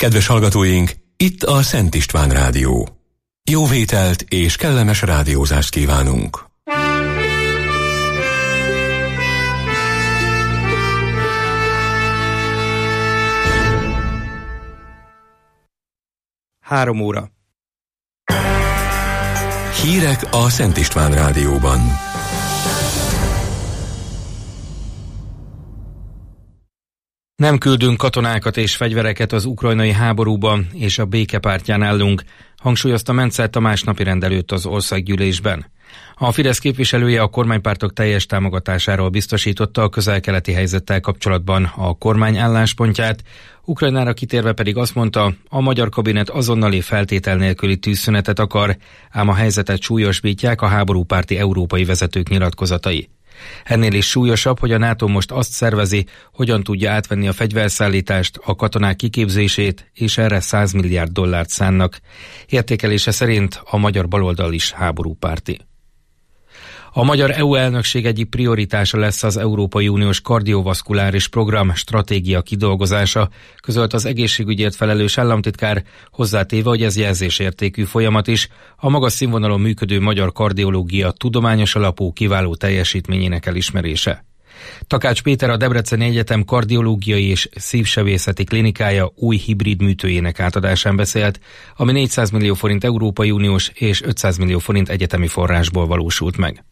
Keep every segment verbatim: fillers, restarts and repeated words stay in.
Kedves hallgatóink, itt a Szent István Rádió. Jó vételt és kellemes rádiózást kívánunk! Három óra. Hírek a Szent István Rádióban. Nem küldünk katonákat és fegyvereket az ukrajnai háborúban, és a békepártján állunk, hangsúlyozta Mencel Tamás napirendelőtt az országgyűlésben. A Fidesz képviselője a kormánypártok teljes támogatásáról biztosította a közel-keleti helyzettel kapcsolatban a kormány álláspontját, Ukrajnára kitérve pedig azt mondta, a magyar kabinet azonnali feltétel nélküli tűzszünetet akar, ám a helyzetet súlyosbítják a háborúpárti európai vezetők nyilatkozatai. Ennél is súlyosabb, hogy a NATO most azt szervezi, hogyan tudja átvenni a fegyverszállítást, a katonák kiképzését, és erre száz milliárd dollárt szánnak. Értékelése szerint a magyar baloldal is háborúpárti. A magyar é u elnökség egyik prioritása lesz az Európai Uniós kardiovaszkuláris program stratégia kidolgozása, közölt az egészségügyért felelős államtitkár, hozzátéve, hogy ez jelzésértékű folyamat is, a magas színvonalon működő magyar kardiológia tudományos alapú kiváló teljesítményének elismerése. Takács Péter, a Debreceni Egyetem kardiológiai és szívsebészeti klinikája új hibrid műtőjének átadásán beszélt, ami négyszáz millió forint Európai Uniós és ötszáz millió forint egyetemi forrásból valósult meg.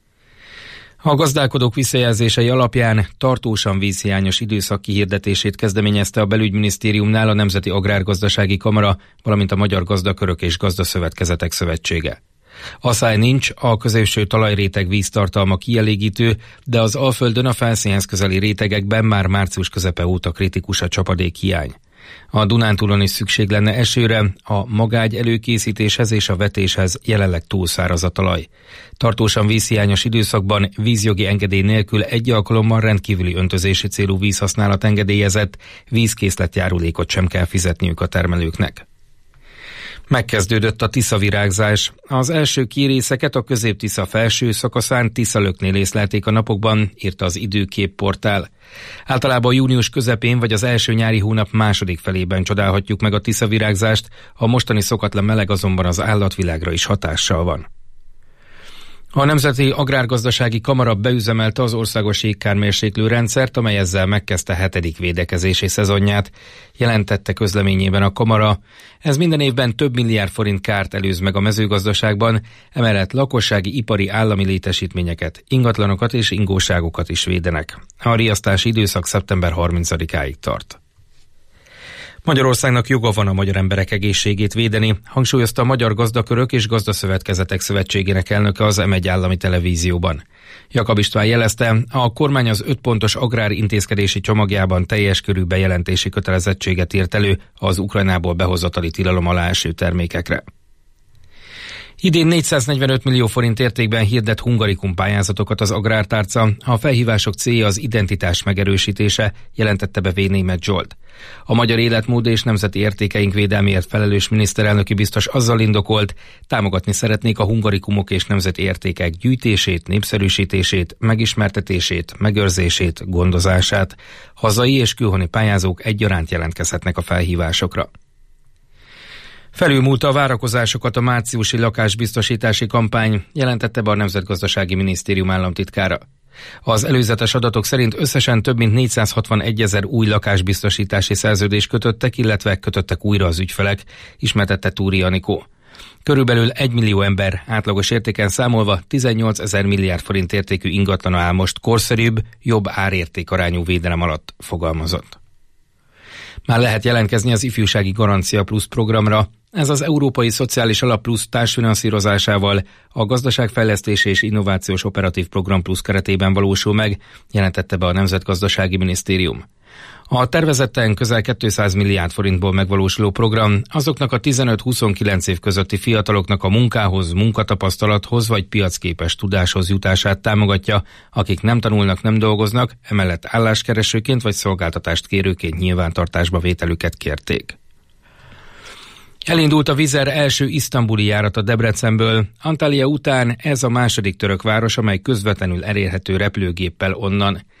A gazdálkodók visszajelzései alapján tartósan vízhiányos időszak kihirdetését kezdeményezte a Belügyminisztériumnál a Nemzeti Agrárgazdasági Kamara, valamint a Magyar Gazdakörök és Gazdaszövetkezetek Szövetsége. Asszály nincs, a középső talajréteg víztartalma kielégítő, de az Alföldön a felszínhez közeli rétegekben már március közepe óta kritikus a csapadékhiány. A Dunántúlon is szükség lenne esőre, a magágy előkészítéshez és a vetéshez jelenleg túlszáraz a talaj. Tartósan vízhiányos időszakban vízjogi engedély nélkül egy alkalommal rendkívüli öntözési célú vízhasználat engedélyezett, vízkészletjárulékot sem kell fizetniük a termelőknek. Megkezdődött a Tisza-virágzás. Az első kérészeket a Közép-Tisza felső szakaszán Tiszalöknél észlelték a napokban, írta az Időkép portál. Általában június közepén vagy az első nyári hónap második felében csodálhatjuk meg a Tisza-virágzást, a mostani szokatlan meleg azonban az állatvilágra is hatással van. A Nemzeti Agrárgazdasági Kamara beüzemelte az országos jégkármérséklő rendszert, amely ezzel megkezdte hetedik védekezési szezonját, jelentette közleményében a Kamara. Ez minden évben több milliárd forint kárt előz meg a mezőgazdaságban, emellett lakossági, ipari, állami létesítményeket, ingatlanokat és ingóságokat is védenek. A riasztási időszak szeptember harmincadikáig tart. Magyarországnak joga van a magyar emberek egészségét védeni, hangsúlyozta a Magyar Gazdakörök és Gazdaszövetkezetek Szövetségének elnöke az em egy állami televízióban. Jakab István jelezte, a kormány az öt pontos agrárintézkedési csomagjában teljes körű bejelentési kötelezettséget írt elő az Ukrajnából behozatali tilalom alá eső termékekre. Idén négyszáznegyvenöt millió forint értékben hirdet hungarikum pályázatokat az Agrártárca, a felhívások célja az identitás megerősítése, jelentette be V. Németh Zsolt. A magyar életmód és nemzeti értékeink védelméért felelős miniszterelnöki biztos azzal indokolt, támogatni szeretnék a hungarikumok és nemzeti értékek gyűjtését, népszerűsítését, megismertetését, megőrzését, gondozását. Hazai és külhoni pályázók egyaránt jelentkezhetnek a felhívásokra. Felülmúlta a várakozásokat a márciusi lakásbiztosítási kampány, jelentette be a Nemzetgazdasági Minisztérium államtitkára. Az előzetes adatok szerint összesen több mint négyszázhatvanegy ezer új lakásbiztosítási szerződést kötöttek, illetve kötöttek újra az ügyfelek, ismertette Túri Anikó. Körülbelül egy millió ember átlagos értéken számolva tizennyolc ezer milliárd forint értékű ingatlana áll most korszerűbb, jobb árértékarányú védelem alatt, fogalmazott. Már lehet jelentkezni az Ifjúsági Garancia Plusz programra. Ez az Európai Szociális Alap Plusz társfinanszírozásával a Gazdaságfejlesztési és Innovációs Operatív Program Plusz keretében valósul meg, jelentette be a Nemzetgazdasági Minisztérium. A tervezetten közel kétszáz milliárd forintból megvalósuló program azoknak a tizenöt-huszonkilenc év közötti fiataloknak a munkához, munkatapasztalathoz vagy piacképes tudáshoz jutását támogatja, akik nem tanulnak, nem dolgoznak, emellett álláskeresőként vagy szolgáltatást kérőként nyilvántartásba vételüket kérték. Elindult a Wizz Air első isztambuli járata Debrecenből. Antalya után ez a második török város, amely közvetlenül elérhető repülőgéppel onnan.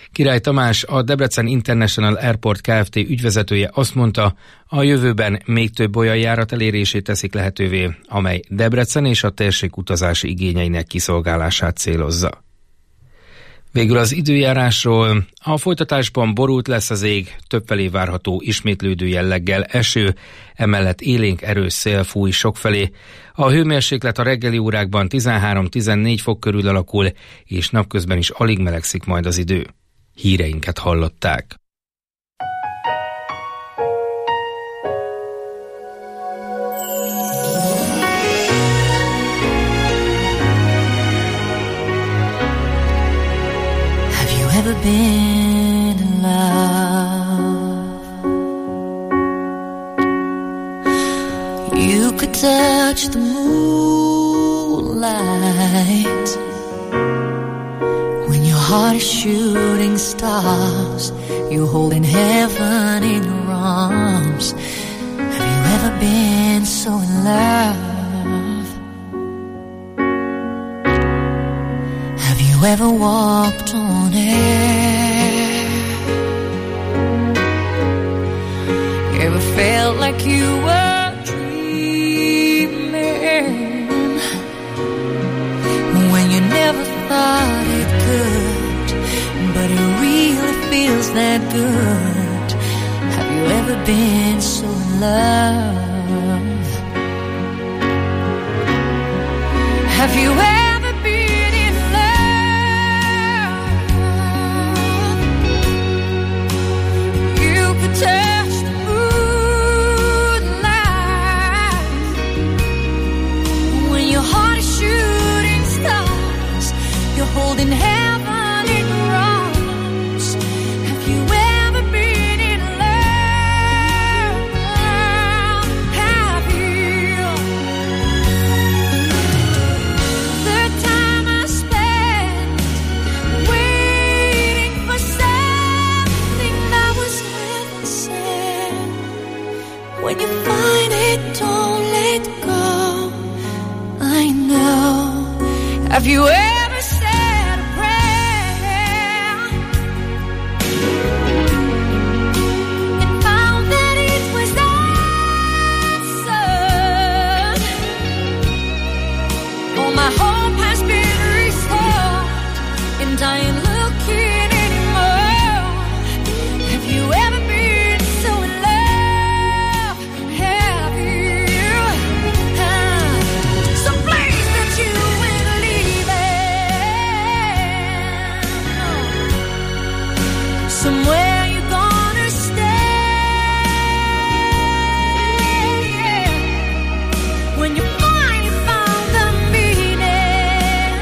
Király Tamás, a Debrecen International Airport Kft. Ügyvezetője azt mondta, a jövőben még több olyan járat elérését teszik lehetővé, amely Debrecen és a térség utazási igényeinek kiszolgálását célozza. Végül az időjárásról. A folytatásban borult lesz az ég, többfelé várható ismétlődő jelleggel eső, emellett élénk erős szél fúj sokfelé. A hőmérséklet a reggeli órákban tizenhárom-tizennégy fok körül alakul, és napközben is alig melegszik majd az idő. Híreinket hallották. Ever been in love? You could touch the moonlight when your heart is shooting stars. You're holding heaven in your arms. Have you ever been so in love? Have you ever walked on air? Ever felt like you were dreaming when you never thought it could, but it really feels that good? Have you ever been so in love? Have you ever touch the moonlight when your heart is shooting stars? You're holding heaven in your arms. Have you ever been in love? Have you? The time I spent waiting for something that was when you find it, don't let go. I know. Have you ever said a prayer and found that it was answered? Oh, my hope has been restored, and I ain't looking anymore. Have you ever been so in love? Somewhere you're gonna stay, yeah. When you finally found the meaning.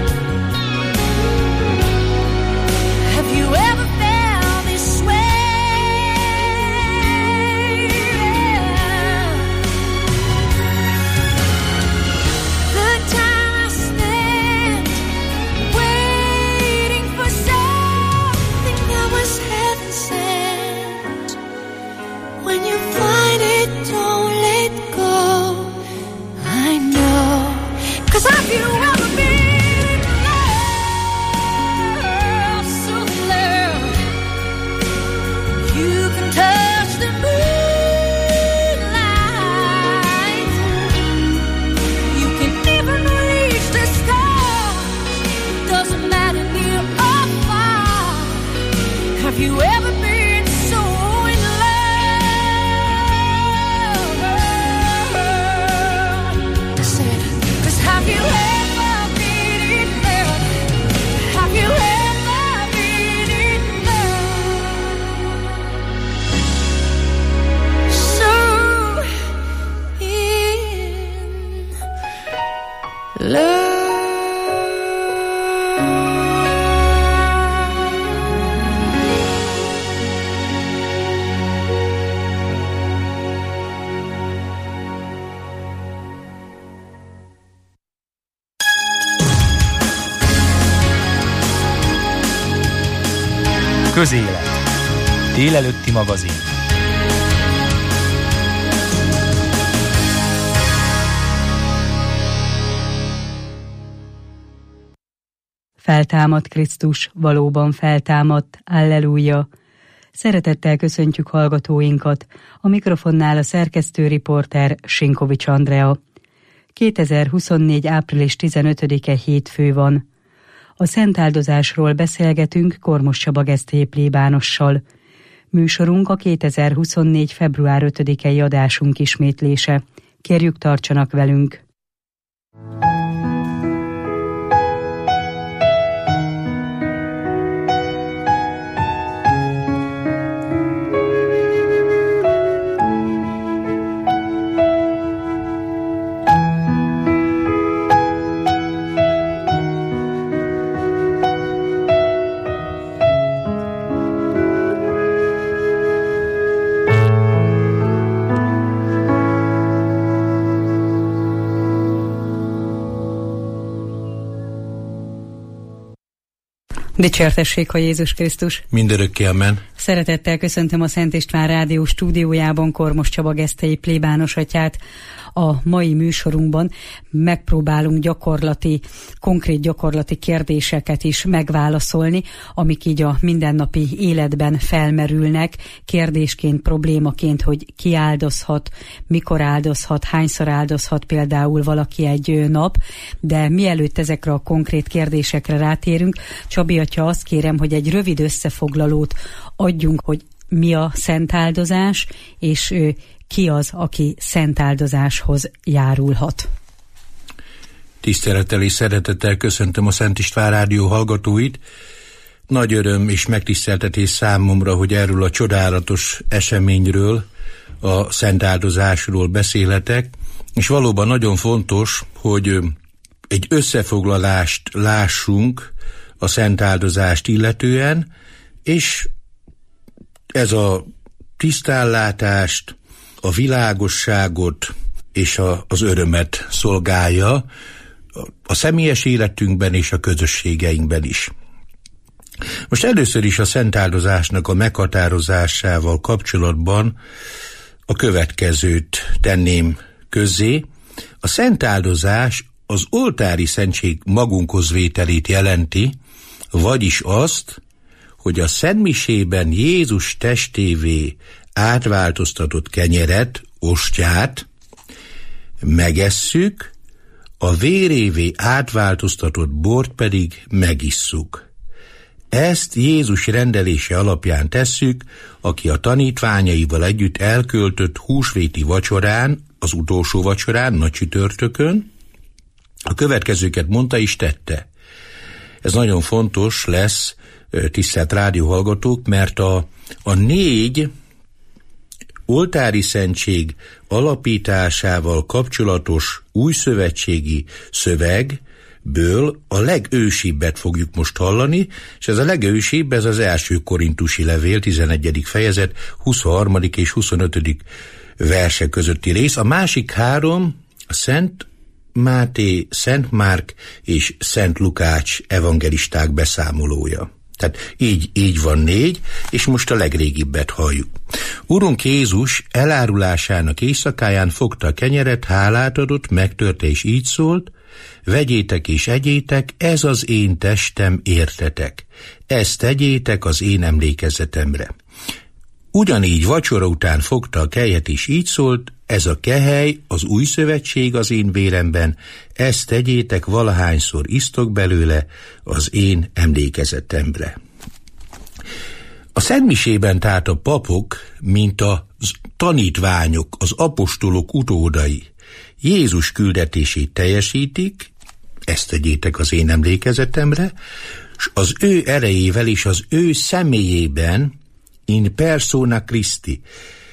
Have you ever felt this way? Yeah. The time I spent waiting for something that was heaven sent. When you find it, don't let go. I know. 'Cause have you ever been in love? So love, you can touch the moonlight. You can even reach the stars. Doesn't matter near or far. Have you ever been so in love? I said, 'cause have you ever been in love? Have you ever been in love? So in love. Közélet. Délelőtti magazin. Feltámadt Krisztus, valóban feltámadt, alleluja! Szeretettel köszöntjük hallgatóinkat, a mikrofonnál a szerkesztő riporter Sinkovics Andrea. kétezer-huszonnégy. április tizenötödike hétfő van. A szentáldozásról beszélgetünk Kormos Csaba Gesztély plébánossal. Műsorunk a kétezer-huszonnégy. február ötödikei adásunk ismétlése. Kérjük, tartsanak velünk! Dicsértessék a Jézus Krisztus! Mindörökké amen! Szeretettel köszöntöm a Szent István Rádió stúdiójában Kormos Csaba Gesztély plébános atyát. A mai műsorunkban megpróbálunk gyakorlati, konkrét gyakorlati kérdéseket is megválaszolni, amik így a mindennapi életben felmerülnek, kérdésként, problémaként, hogy ki áldozhat, mikor áldozhat, hányszor áldozhat például valaki egy nap, de mielőtt ezekre a konkrét kérdésekre rátérünk, Csabi atya, azt kérem, hogy egy rövid összefoglalót adjunk, hogy mi a szentáldozás, és ki az, aki szentáldozáshoz járulhat. Tisztelettel és szeretettel köszöntöm a Szent István Rádió hallgatóit. Nagy öröm és megtiszteltetés számomra, hogy erről a csodálatos eseményről, a szentáldozásról beszélhetek, és valóban nagyon fontos, hogy egy összefoglalást lássunk a szentáldozást illetően, és ez a tisztánlátást, a világosságot és a, az örömet szolgálja a személyes életünkben és a közösségeinkben is. Most először is a szentáldozásnak a meghatározásával kapcsolatban a következőt tenném közzé. A szentáldozás az oltári szentség magunkhoz vételét jelenti, vagyis azt, hogy a szentmisében Jézus testévé átváltoztatott kenyeret, ostját megesszük, a vérévé átváltoztatott bort pedig megisszuk. Ezt Jézus rendelése alapján tesszük, aki a tanítványaival együtt elköltött húsvéti vacsorán, az utolsó vacsorán, nagy csütörtökön, a következőket mondta és tette. Ez nagyon fontos lesz, tisztelt rádióhallgatók, mert a, a négy oltári szentség alapításával kapcsolatos újszövetségi szövegből a legősibbet fogjuk most hallani, és ez a legősibb, ez az első korintusi levél, tizenegyedik fejezet, huszonharmadik és huszonötödik verse közötti rész. A másik három, a Szent Máté, Szent Márk és Szent Lukács evangelisták beszámolója. Tehát így, így van négy, és most a legrégibbet halljuk. Urunk Jézus elárulásának éjszakáján fogta a kenyeret, hálát adott, megtörte és így szólt: vegyétek és egyétek, ez az én testem, értetek. Ezt tegyétek az én emlékezetemre. Ugyanígy vacsora után fogta a kelyhet és így szólt: ez a kehely, az új szövetség az én véremben, ezt tegyétek, valahányszor isztok belőle, az én emlékezetemre. A szentmisében tehát a papok, mint a tanítványok, az apostolok utódai Jézus küldetését teljesítik, ezt tegyétek az én emlékezetemre, és az ő erejével és az ő személyében, in persona Christi.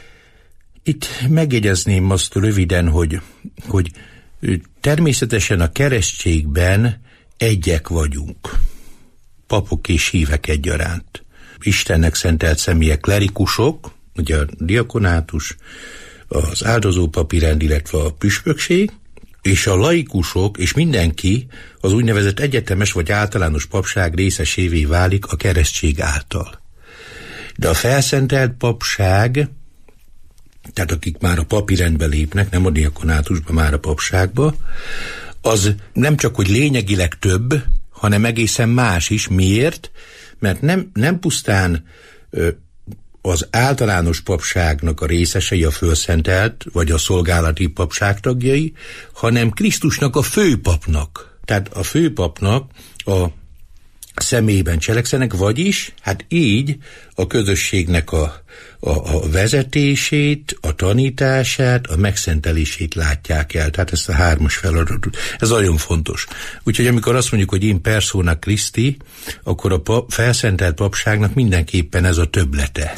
Itt megjegyezném azt röviden, hogy, hogy természetesen a keresztségben egyek vagyunk. Papok és hívek egyaránt. Istennek szentelt személyek, klerikusok, ugye a diakonátus, az áldozópapirend, illetve a püspökség, és a laikusok, és mindenki az úgynevezett egyetemes vagy általános papság részesévé válik a keresztség által. De a felszentelt papság, tehát akik már a papirendbe lépnek, nem a diakonátusba, már a papságba, az nem csak, hogy lényegileg több, hanem egészen más is. Miért? Mert nem, nem pusztán ö, az általános papságnak a részesei, a fölszentelt, vagy a szolgálati papság tagjai, hanem Krisztusnak a főpapnak. Tehát a főpapnak a személyben cselekszenek, vagyis hát így a közösségnek a, a, a vezetését, a tanítását, a megszentelését látják el. Tehát ezt a hármas feladatot. Ez nagyon fontos. Úgyhogy amikor azt mondjuk, hogy in persona Christi, akkor a pap, felszentelt papságnak mindenképpen ez a többlete.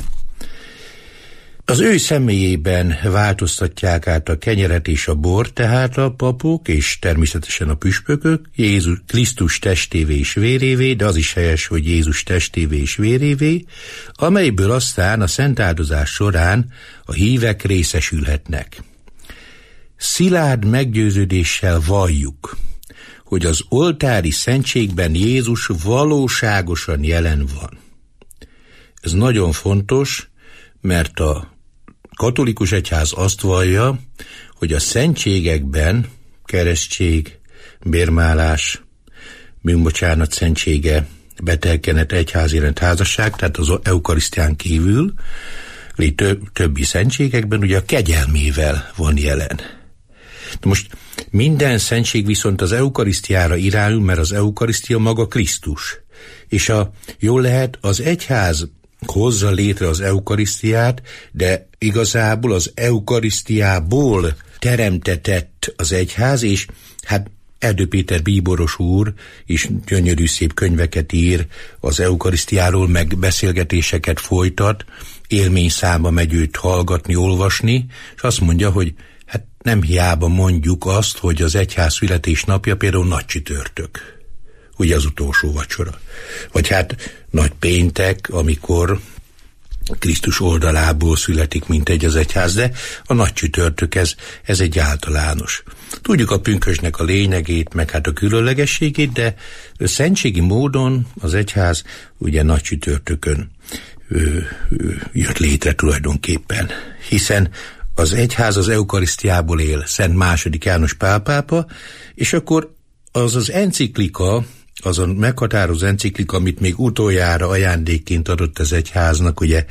Az ő személyében változtatják át a kenyeret és a bort, tehát a papok, és természetesen a püspökök, Jézus Krisztus testévé és vérévé, de az is helyes, hogy Jézus testévé és vérévé, amelyből aztán a szentáldozás során a hívek részesülhetnek. Szilárd meggyőződéssel valljuk, hogy az oltári szentségben Jézus valóságosan jelen van. Ez nagyon fontos, mert a katolikus egyház azt vallja, hogy a szentségekben keresztség, bérmálás, bűnbocsánat szentsége, betelkenet, egyházérend, házasság, tehát az eukarisztián kívül, több, többi szentségekben ugye a kegyelmével van jelen. De most minden szentség viszont az eukarisztiára irányul, mert az eukarisztia maga Krisztus. És a, jól lehet, az egyház hozza létre az eukarisztiát, de igazából az eukarisztiából teremtetett az egyház, és hát Erdő Péter bíboros úr is gyönyörű szép könyveket ír az eukarisztiáról, meg beszélgetéseket folytat, élményszámba megy őt hallgatni, olvasni, és azt mondja, hogy hát nem hiába mondjuk azt, hogy az egyház születésnapja például nagy csütörtök, ugye az utolsó vacsora. Vagy hát nagy péntek, amikor Krisztus oldalából születik mintegy az egyház, de a nagy csütörtök, ez, ez egy általános. Tudjuk a pünkösdnek a lényegét, meg hát a különlegességét, de szentségi módon az egyház ugye nagy csütörtökön ő, ő, jött létre tulajdonképpen, hiszen az egyház az eukarisztiából él, Szent második János Pál pápa, és akkor az az enciklika, az a meghatározó enciklika, amit még utoljára ajándékként adott az egyháznak, ugye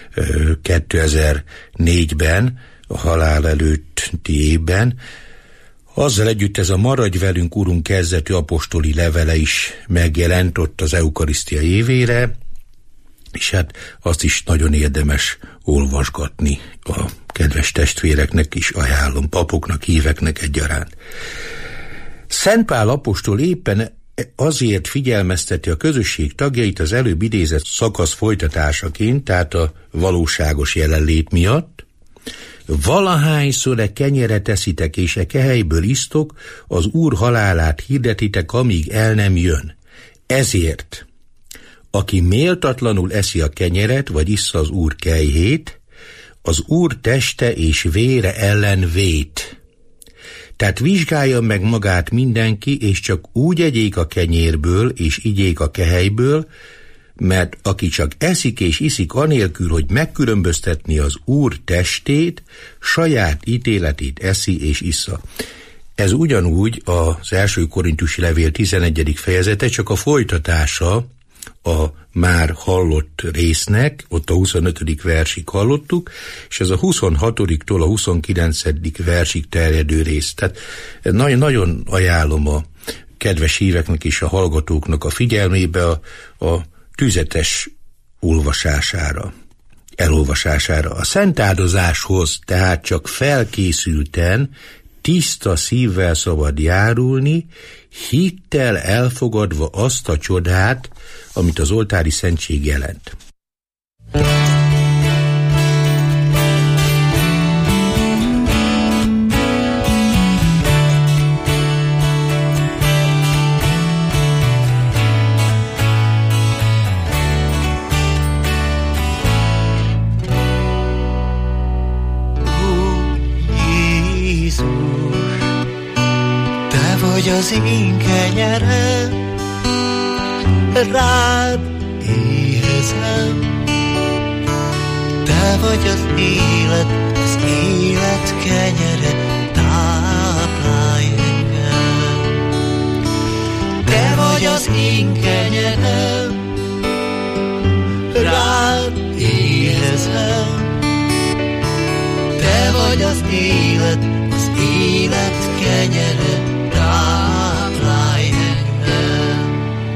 kétezer-négyben, a halál előtti évben, azzal együtt ez a Maradj velünk, Urunk kezdetű apostoli levele is megjelent ott az eukarisztia évére, és hát azt is nagyon érdemes olvasgatni, a kedves testvéreknek is ajánlom, papoknak, híveknek egyaránt. Szent Pál apostol éppen azért figyelmezteti a közösség tagjait az előbb idézett szakasz folytatásaként, tehát a valóságos jelenlét miatt: valahányszor e kenyeret eszitek és e kehelyből isztok, az Úr halálát hirdetitek, amíg el nem jön. Ezért, aki méltatlanul eszi a kenyeret, vagy issza az Úr kejhét, az Úr teste és vére ellen vét. Tehát vizsgálja meg magát mindenki, és csak úgy egyék a kenyérből, és igyék a kehelyből, mert aki csak eszik és iszik anélkül, hogy megkülönböztetni az Úr testét, saját ítéletét eszi és issza. Ez ugyanúgy az első korintusi levél tizenegyedik fejezete, csak a folytatása a már hallott résznek, ott a huszonötödik versig hallottuk, és ez a huszonhatodiktól a huszonkilencedik versig terjedő rész. Tehát nagyon, nagyon ajánlom a kedves híveknek és a hallgatóknak a figyelmébe a, a tüzetes olvasására, elolvasására. A szentáldozáshoz tehát csak felkészülten, tiszta szívvel szabad járulni, hittel elfogadva azt a csodát, amit az oltári szentség jelent. Vagy az én kenyerem, rád éhezem. Te vagy az élet, az élet kenyere, táplálj engem. Te vagy vagy az én kenyerem, rád éhezem. Te vagy az élet, az élet kenyere, táplálj engem.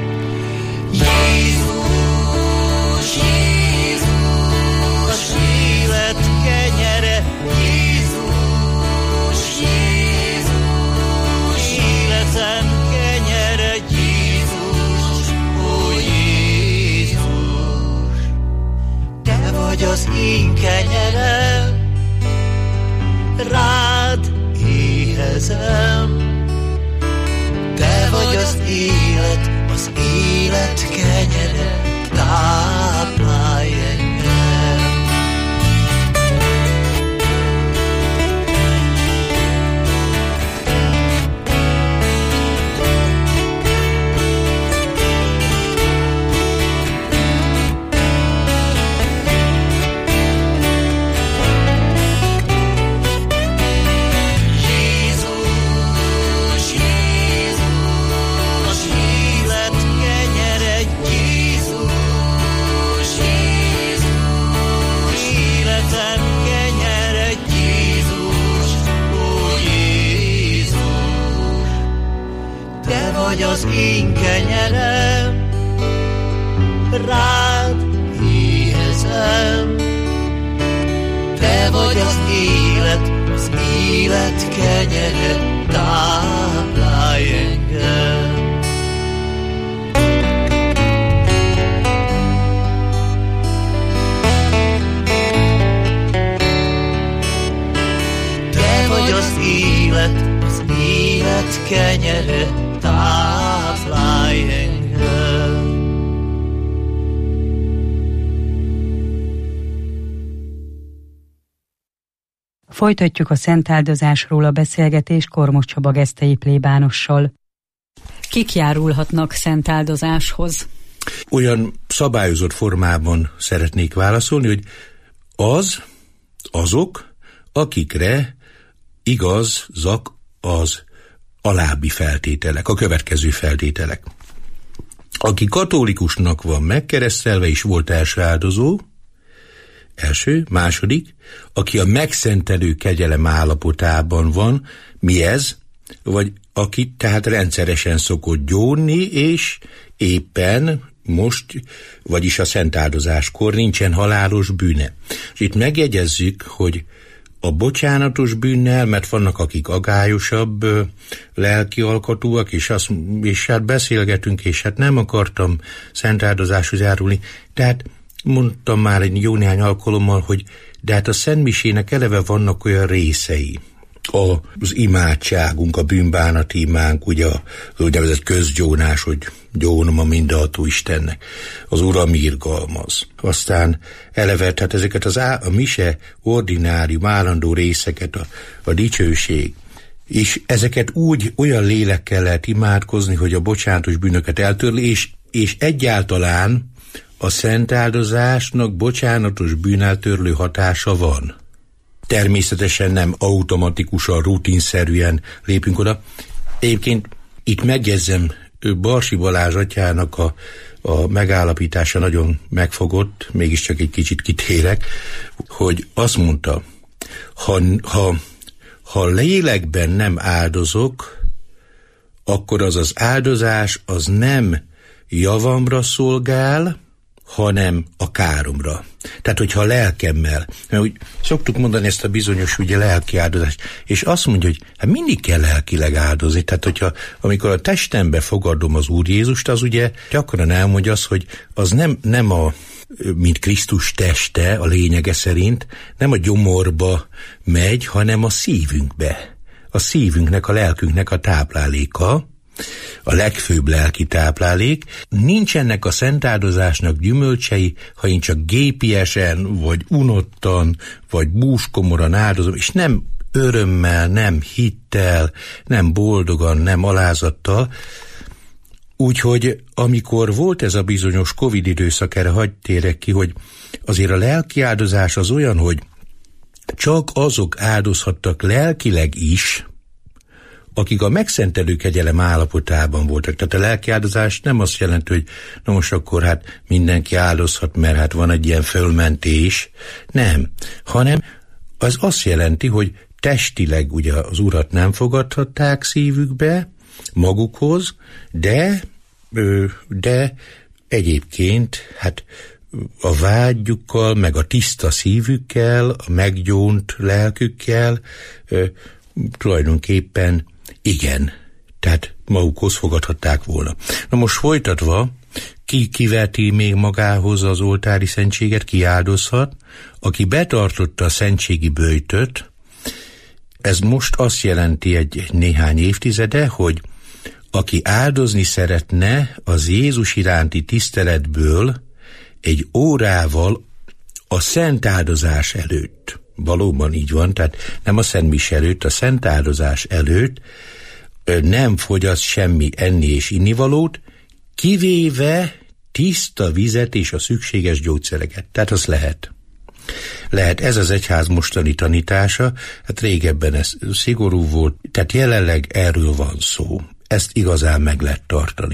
Jézus, Jézus, élet kenyere, Jézus, Jézus, életem kenyere, Jézus, ó Jézus. Te vagy az én kenyerem, rád éhezem. Te vagy az élet, az élet kenyere, táplálj engem. Vagy az én kenyerem, rád éhezem. Te vagy az élet, az élet kenyere, táplálj engem. Te vagy az élet, az élet kenyere, táplálj engem. Folytatjuk a szentáldozásról a beszélgetést Kormos Csaba gesztei plébánossal. Kik járulhatnak szentáldozáshoz? Olyan szabályozott formában szeretnék válaszolni, hogy az, azok, akikre igazak az alábbi feltételek, a következő feltételek. Aki katolikusnak van megkeresztelve és volt első áldozó, első, második, aki a megszentelő kegyelem állapotában van, mi ez? Vagy aki tehát rendszeresen szokott gyónni, és éppen most, vagyis a szentáldozáskor nincsen halálos bűne. És itt megjegyezzük, hogy a bocsánatos bűnnel, mert vannak akik agályosabb ö, lelki alkatúak, és, azt, és hát beszélgetünk, és hát nem akartam szentáldozáshoz járulni. Tehát mondtam már egy jó néhány alkalommal, hogy de hát a szentmisének eleve vannak olyan részei. A, az imádságunk, a bűnbánati imánk, ugye az úgynevezett közgyónás, hogy gyónom a mindenható Istennek. Az Uram irgalmaz. Aztán eleve, tehát ezeket az á, a mise ordinárium, állandó részeket, a, a dicsőség, és ezeket úgy, olyan lélekkel lehet imádkozni, hogy a bocsánatos bűnöket eltörli, és, és egyáltalán a szentáldozásnak bocsánatos bűneltörlő hatása van. Természetesen nem automatikusan, rutinszerűen lépünk oda. Egyébként itt megjegyzem, Barsi Balázs atyának a, a megállapítása nagyon megfogott, mégiscsak egy kicsit kitérek, hogy azt mondta, ha, ha, ha lélekben nem áldozok, akkor az az áldozás az nem javamra szolgál, hanem a káromra. Tehát, hogyha a lelkemmel, mert úgy szoktuk mondani ezt a bizonyos ugye lelki áldozást, és azt mondja, hogy hát mindig kell lelkileg áldozni. Tehát, hogyha amikor a testembe fogadom az Úr Jézust, az ugye gyakran elmondja az, hogy az nem, nem a, mint Krisztus teste, a lényege szerint, nem a gyomorba megy, hanem a szívünkbe. A szívünknek, a lelkünknek a tápláléka, a legfőbb lelki táplálék. Nincsenek a szentáldozásnak gyümölcsei, ha én csak gépiesen, vagy unottan, vagy búskomoran áldozom, és nem örömmel, nem hittel, nem boldogan, nem alázattal. Úgyhogy amikor volt ez a bizonyos Covid időszak, erre hadd térek ki, hogy azért a lelki áldozás az olyan, hogy csak azok áldozhattak lelkileg is, akik a megszentelő kegyelem állapotában voltak. Tehát a lelkiáldozás nem azt jelenti, hogy na most akkor hát mindenki áldozhat, mert hát van egy ilyen fölmentés. Nem, hanem az azt jelenti, hogy testileg ugye az Urat nem fogadhatták szívükbe, magukhoz, de, de egyébként hát a vágyukkal, meg a tiszta szívükkel, a meggyónt lelkükkel tulajdonképpen igen, tehát magukhoz fogadhatták volna. Na most folytatva, ki kiveti még magához az oltári szentséget, ki áldozhat, aki betartotta a szentségi böjtöt. Ez most azt jelenti egy néhány évtizede, hogy aki áldozni szeretne az Jézus iránti tiszteletből egy órával a szent áldozás előtt, valóban így van, tehát nem a szent mise előtt, a szent áldozás előtt nem fogyaszt semmi enni és innivalót, kivéve tiszta vizet és a szükséges gyógyszereket. Tehát az lehet. Lehet, ez az egyház mostani tanítása, hát régebben ez szigorú volt, tehát jelenleg erről van szó. Ezt igazán meg lehet tartani.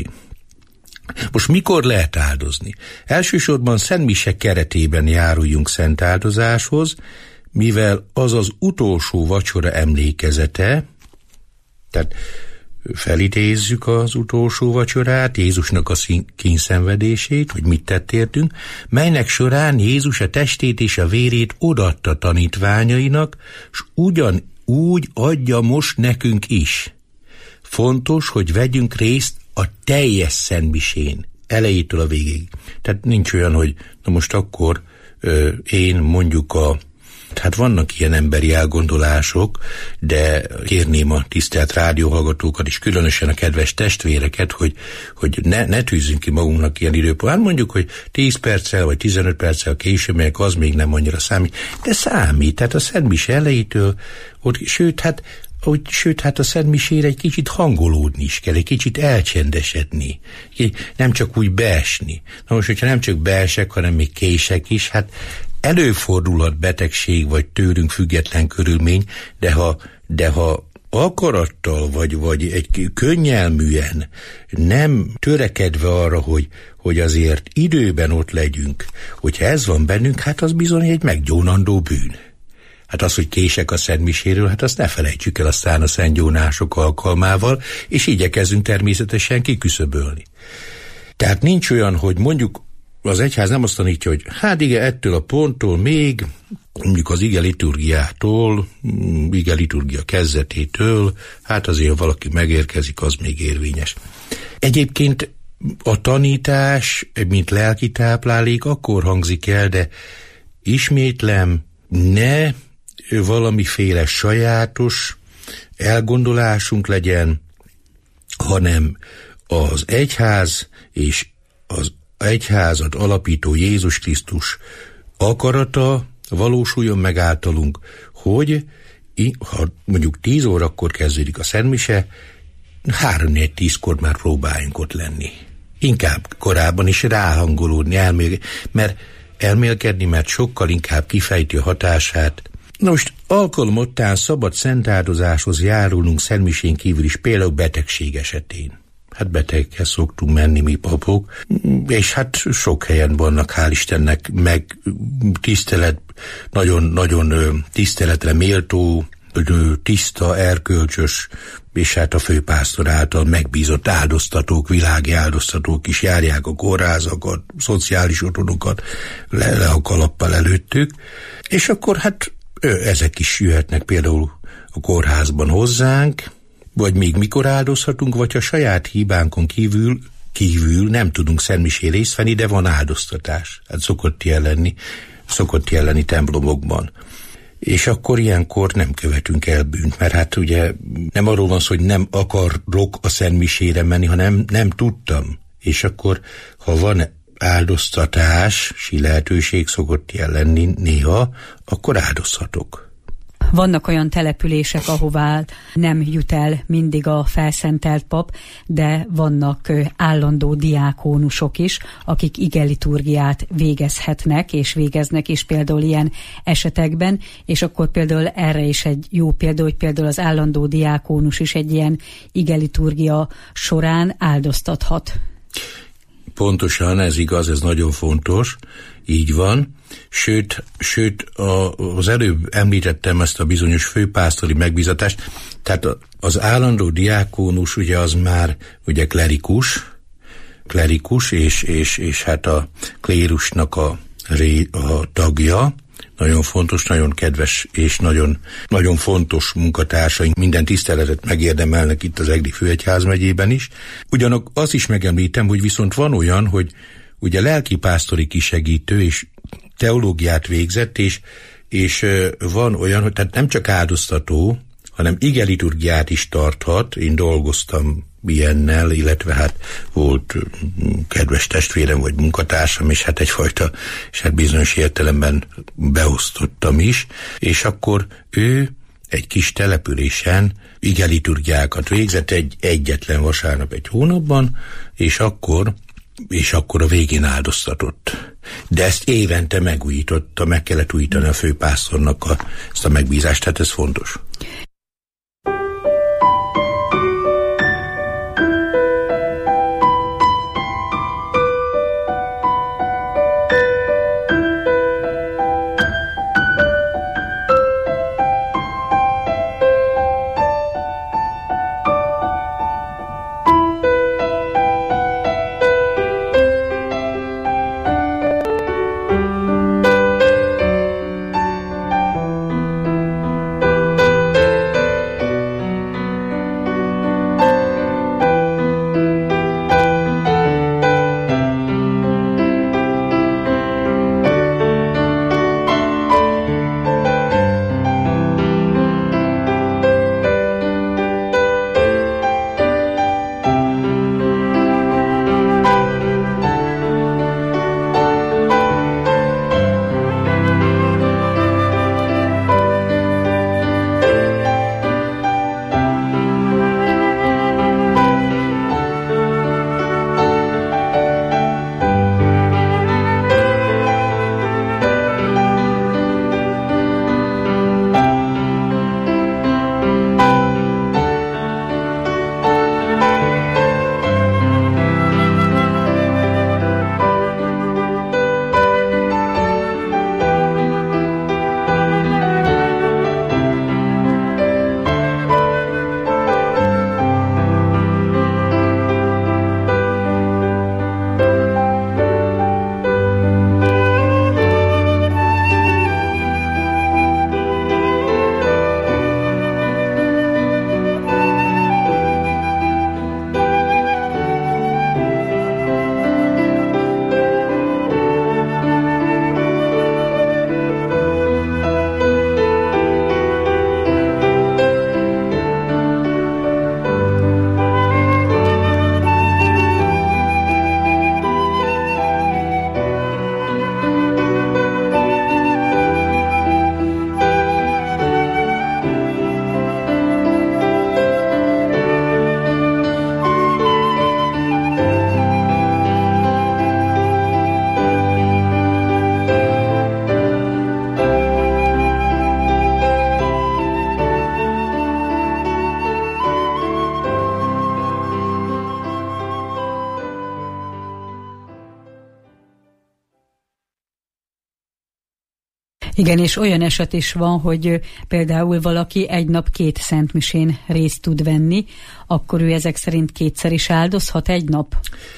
Most mikor lehet áldozni? Elsősorban Szent Mise keretében járuljunk szent áldozáshoz, mivel az az utolsó vacsora emlékezete, tehát felidézzük az utolsó vacsorát, Jézusnak a kínszenvedését, hogy mit tett értünk, melynek során Jézus a testét és a vérét odaadta tanítványainak, s ugyanúgy adja most nekünk is. Fontos, hogy vegyünk részt a teljes szentmisén, elejétől a végéig. Tehát nincs olyan, hogy na most akkor ö, én mondjuk a hát vannak ilyen emberi elgondolások, de kérném a tisztelt rádióhallgatókat és különösen a kedves testvéreket, hogy, hogy ne, ne tűzzünk ki magunknak ilyen időpontban. Mondjuk, hogy tíz perccel vagy tizenöt perccel később, melyek az még nem annyira számít, de számít. Tehát a Szent Mise elejétől, ott, sőt, hát hogy, sőt, hát a Szent Misére egy kicsit hangolódni is kell, egy kicsit elcsendesedni, nem csak úgy beesni. Na most, hogyha nem csak beesek, hanem még kések is, hát előfordulhat betegség, vagy tőlünk független körülmény, de ha, de ha akarattal, vagy, vagy egy könnyelműen, nem törekedve arra, hogy, hogy azért időben ott legyünk, hogyha ez van bennünk, hát az bizony egy meggyónandó bűn. Hát az, hogy kések a Szent Miséről, hát azt ne felejtsük el aztán a szentgyónások alkalmával, és igyekezzünk természetesen kiküszöbölni. Tehát nincs olyan, hogy mondjuk az egyház nem azt tanítja, hogy hát igen, ettől a ponttól még, mondjuk az ige liturgiától, ige liturgia kezdetétől, hát azért valaki megérkezik, az még érvényes. Egyébként a tanítás, mint lelki táplálék akkor hangzik el, de ismétlem, ne valamiféle sajátos elgondolásunk legyen, hanem az egyház és az egyházat alapító Jézus Krisztus akarata valósuljon meg általunk, hogy ha mondjuk tíz órakor kezdődik a Szent Mise, három-négy tízkor már próbáljunk ott lenni. Inkább korábban is ráhangolódni, elmél, mert elmélkedni, mert sokkal inkább kifejti a hatását. Na most alkalomottán szabad szentáldozáshoz járulunk Szent Misén kívül is, például betegség esetén. Hát betegekhez szoktunk menni mi papok, és hát sok helyen vannak, hál' Istennek, meg tisztelet, nagyon-nagyon tiszteletre méltó, tiszta, erkölcsös, és hát a főpásztor által megbízott áldoztatók, világi áldoztatók is járják a kórházakat, szociális otthonokat, le, le a kalappal előttük, és akkor hát ezek is jöhetnek például a kórházban hozzánk, vagy még mikor áldozhatunk, vagy a saját hibánkon kívül, kívül nem tudunk szentmisén részt venni, de van áldoztatás. Hát szokott jelenni, szokott jelenni templomokban. És akkor ilyenkor nem követünk el bűnt, mert hát ugye nem arról van szó, hogy nem akarok a szentmisére menni, hanem nem tudtam. És akkor, ha van áldoztatási lehetőség, szokott jelenni néha, akkor áldozhatok. Vannak olyan települések, ahová nem jut el mindig a felszentelt pap, de vannak állandó diákónusok is, akik igeliturgiát végezhetnek, és végeznek is például ilyen esetekben, és akkor például erre is egy jó példa, hogy például az állandó diákónus is egy ilyen igeliturgia során áldoztathat. Pontosan, ez igaz, ez nagyon fontos, így van. Sőt, sőt a, az előbb említettem ezt a bizonyos főpásztori megbízatást, tehát az állandó diákónus ugye az már ugye klerikus, klerikus és, és, és hát a klérusnak a, a tagja, nagyon fontos, nagyon kedves és nagyon, nagyon fontos munkatársaink, minden tiszteletet megérdemelnek itt az Egri főegyházmegyében is. Ugyanakkor azt is megemlítem, hogy viszont van olyan, hogy ugye lelkipásztori kisegítő és teológiát végzett, és, és van olyan, hogy tehát nem csak áldoztató, hanem igeliturgiát is tarthat. Én dolgoztam ilyennel, illetve hát volt kedves testvérem vagy munkatársam, és hát egyfajta, és hát bizonyos értelemben beosztottam is, és akkor ő egy kis településen igeliturgiákat végzett egy egyetlen vasárnap egy hónapban, és akkor és akkor a végén áldoztatott. De ezt évente megújította, meg kellett újítani a főpásztornak a, ezt a megbízást, tehát ez fontos. Igen, és olyan eset is van, hogy például valaki egy nap két szentmisén részt tud venni, akkor ő ezek szerint kétszer is áldozhat egy nap?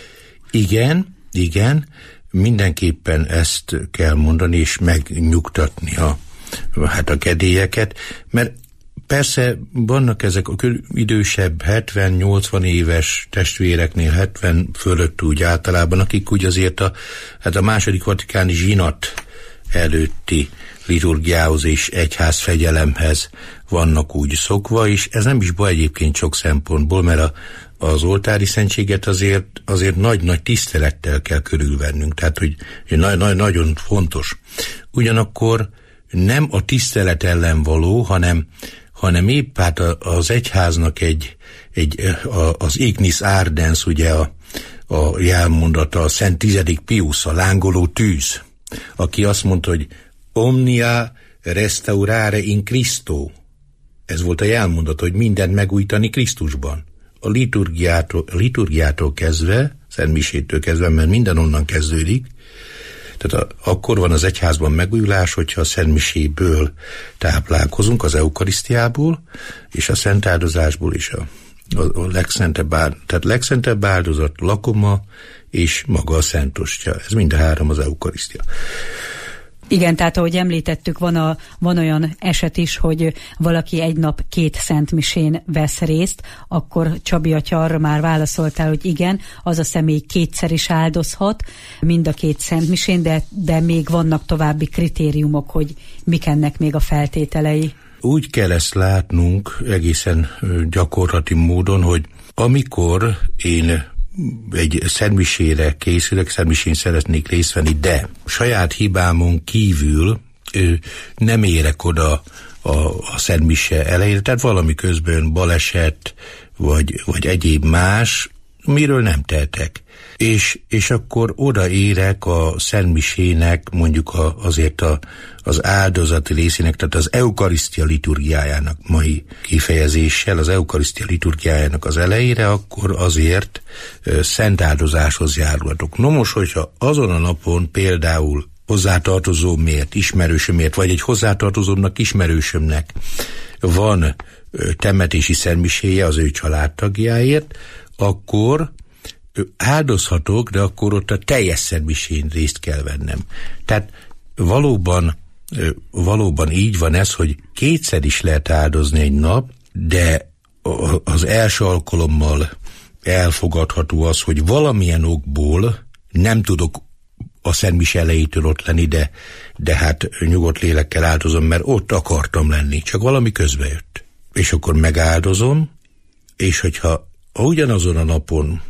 Igen, igen, mindenképpen ezt kell mondani, és megnyugtatni a, hát a kedélyeket, mert persze vannak ezek a idősebb, hetven-nyolcvan éves testvéreknél, hetven fölött úgy általában, akik úgy azért a, hát a második vatikáni zsinat előtti liturgiához és egyház fegyelemhez vannak úgy szokva, és ez nem is baj egyébként sok szempontból, mert a, az oltári szentséget azért, azért nagy-nagy tisztelettel kell körülvennünk, tehát hogy na, na, nagyon fontos. Ugyanakkor nem a tisztelet ellen való, hanem, hanem épp hát az egyháznak egy, egy az ignis ardens, ugye a, a jelmondata, a Szent Tizedik Piusz, a lángoló tűz, aki azt mondta, hogy omnia restaurare in Christo. Ez volt a jelmondat, hogy mindent megújítani Krisztusban. A liturgiától, a liturgiától kezdve, szentmisétől kezdve, mert minden onnan kezdődik. Tehát a, akkor van az egyházban megújulás, hogyha a szentmiséből táplálkozunk, az eukarisztiából, és a szentáldozásból is a, a, a legszentebb, tehát legszentebb áldozat, lakoma, és maga a szentostya. Ez mind a három az eukarisztia. Igen, tehát ahogy említettük, van, a, van olyan eset is, hogy valaki egy nap két szentmisén vesz részt, akkor Csabi atya arra már válaszoltál, hogy igen, az a személy kétszer is áldozhat, mind a két szentmisén, de, de még vannak további kritériumok, hogy mik ennek még a feltételei. Úgy kell ezt látnunk egészen gyakorlati módon, hogy amikor én egy szentmisére készülök, szentmisén szeretnék részt venni, de saját hibámon kívül ö, nem érek oda a, a szentmise elejére, tehát valami közben baleset, vagy, vagy egyéb más, miről nem tehetek. És, és akkor odaérek a szentmisének, mondjuk a, azért a, az áldozati részének, tehát az eukarisztia liturgiájának mai kifejezéssel, az eukarisztia liturgiájának az elejére, akkor azért ö, szent áldozáshoz járulhatok. No most, hogyha azon a napon például hozzátartozómért, ismerősömért, vagy egy hozzátartozómnak, ismerősömnek van ö, temetési szentmiséje az ő családtagjáért, akkor áldozhatok, de akkor ott a teljes szentmisén részt kell vennem. Tehát valóban, valóban így van ez, hogy kétszer is lehet áldozni egy nap, de az első alkalommal elfogadható az, hogy valamilyen okból nem tudok a szentmise elejétől ott lenni, de, de hát nyugodt lélekkel áldozom, mert ott akartam lenni, csak valami közbe jött. És akkor megáldozom, és hogyha ugyanazon a napon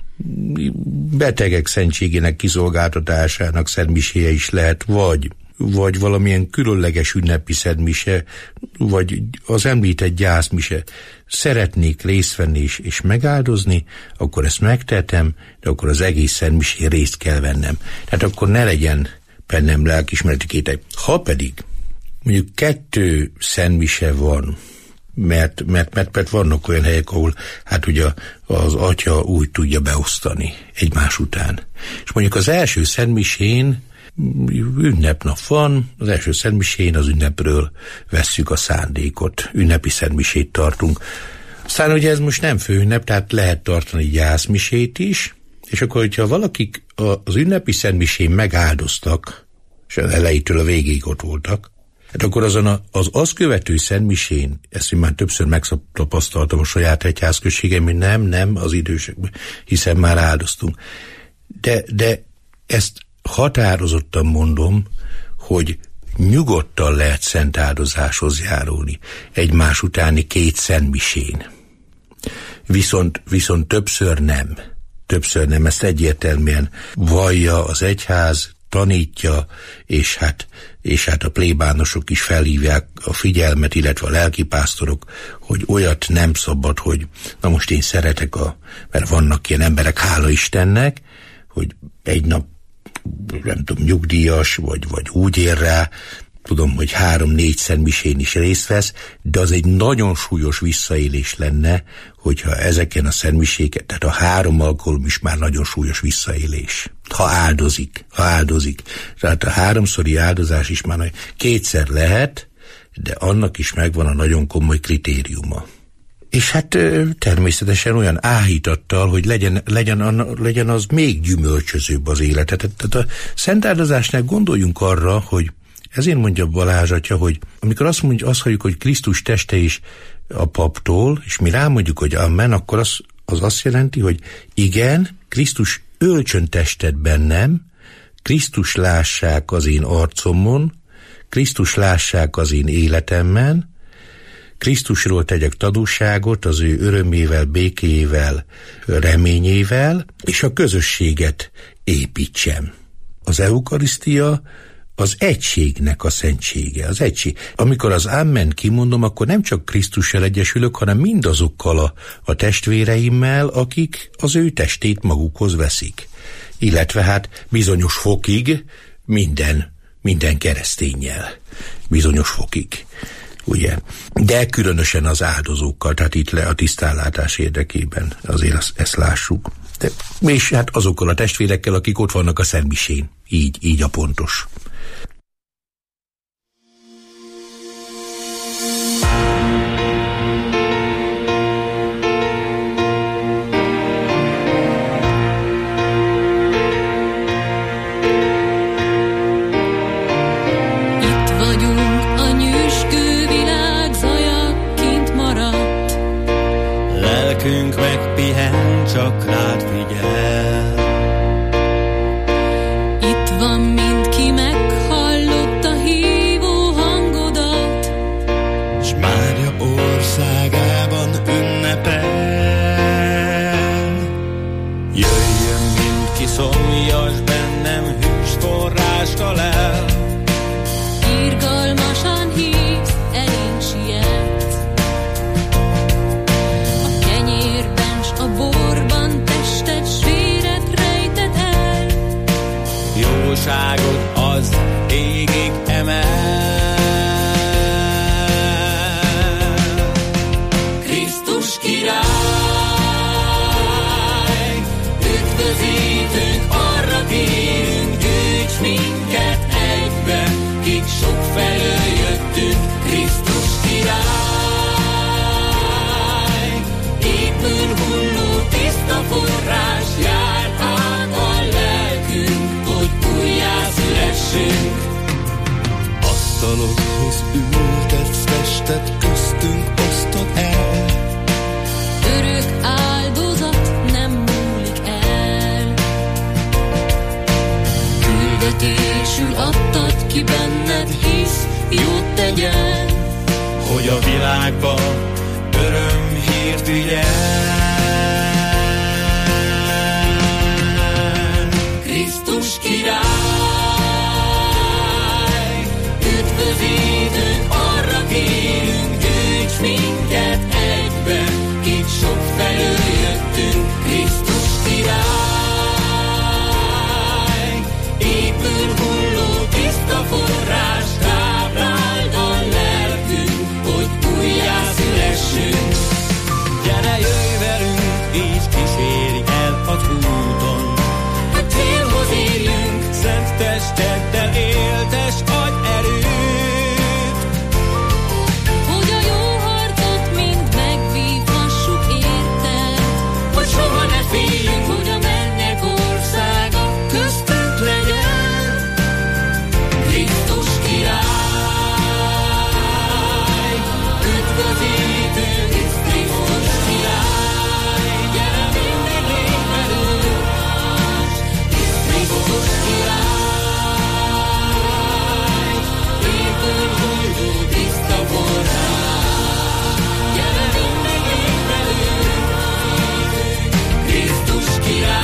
betegek szentségének kiszolgáltatásának szentmiséje is lehet, vagy, vagy valamilyen különleges ünnepi szentmise, vagy az említett gyászmise, szeretnék részt venni és, és megáldozni, akkor ezt megtehetem, de akkor az egész szentmisén részt kell vennem. Tehát akkor ne legyen bennem lelkiismereti kételj. Ha pedig mondjuk kettő szentmise van, Mert, mert, mert, mert vannak olyan helyek, ahol hát ugye az atya úgy tudja beosztani egymás után. És mondjuk az első szentmisén ünnepnap van, az első szentmisén az ünnepről vesszük a szándékot, ünnepi szentmisét tartunk. Aztán ugye ez most nem főünnep, tehát lehet tartani gyászmisét is, és akkor, hogyha valakik az ünnepi szentmisén megáldoztak, és az elejétől a végéig ott voltak, hát akkor azon a, az azt követő szentmisén, ezt én már többször megtapasztaltam a saját egyházközségemben, nem, nem az idősekben, hiszen már áldoztunk. De, de ezt határozottan mondom, hogy nyugodtan lehet szent áldozáshoz járulni egymás utáni két szentmisén. Viszont, viszont többször nem. Többször nem, ezt egyértelműen vallja az egyház, tanítja, és hát, és hát a plébánosok is felhívják a figyelmet, illetve a lelkipásztorok, hogy olyat nem szabad, hogy na most én szeretek, a, mert vannak ilyen emberek, hála Istennek, hogy egy nap, nem tudom, nyugdíjas, vagy, vagy úgy ér rá, tudom, hogy három-négy szentmisén is részt vesz, de az egy nagyon súlyos visszaélés lenne, hogyha ezeken a szentmiséken, tehát a három alkalom is már nagyon súlyos visszaélés. Ha áldozik, ha áldozik. Tehát a háromszori áldozás is már nagy. Kétszer lehet, de annak is megvan a nagyon komoly kritériuma. És hát természetesen olyan áhítattal, hogy legyen, legyen, legyen az még gyümölcsözőbb az életet. Tehát a szent áldozásnál gondoljunk arra, hogy ezért mondja Balázs atya, hogy amikor azt mondja, azt halljuk, hogy Krisztus teste is a paptól, és mi rámondjuk, hogy amen, akkor az, az azt jelenti, hogy igen, Krisztus öltsön testet bennem, Krisztus lássák az én arcomon, Krisztus lássák az én életemben, Krisztusról tegyek tanúságot az ő örömével, békével, reményével, és a közösséget építsem. Az eukarisztia az egységnek a szentsége, az egység. Amikor az Amen kimondom, akkor nem csak Krisztussal egyesülök, hanem mindazokkal a, a testvéreimmel, akik az ő testét magukhoz veszik. Illetve hát bizonyos fokig minden, minden kereszténnyel. Bizonyos fokig. Ugye? De különösen az áldozókkal, tehát itt le a tisztánlátás érdekében azért ezt, ezt lássuk. De, és hát azokkal a testvérekkel, akik ott vannak a szentmisén. Így, így a pontos. Megpihen, csak rád figyel. Itt van mindki, meghallotta hívó hangodat, S Mária országában ünnepel. Jöjjön mindki, szomjas bennem, hűs forrást talál. irgalmasan hívsz, elénk sietsz. A kenyérben s a borban tested, s véred rejted el. Jóságod az égig emel. Krisztus király, üdvözítőnk, arra kérünk, gyűjts minket egybe, kik sok felől jöttünk. Krisztus király, épül hulló tiszta forrás, jár át a lelkünk, hogy újjá szülessünk. Asztalokhoz ültetsz testet, köztünk osztod el. Örök áldozat nem múlik el. Küldetésül adtad ki, benned hisz, jót tegyen, Hogy a világba örömhírt vigyen. Krisztus király, üdvözítőnk, arra kérünk, gyűjts minket egybe, kik sok felől jöttünk. Krisztus király, épül hulló tiszta forrás, tápláld a lelkünk, hogy újjá szülessünk. Gyere, jöjj velünk, és kísérj el az úton, hogy célhoz érjünk. Szent testeddel éltes adj erőt, hogy a jó harcot mind megvívhassuk érted, hogy soha ne féljünk, hogy a mennyek országa köztünk legyen. Krisztus király, üdvözítő, Krisztus király, gyere, mindig légy velünk. Krisztus király, épül hulló tiszta forrás, gyere, mindig légy velünk. Krisztus király.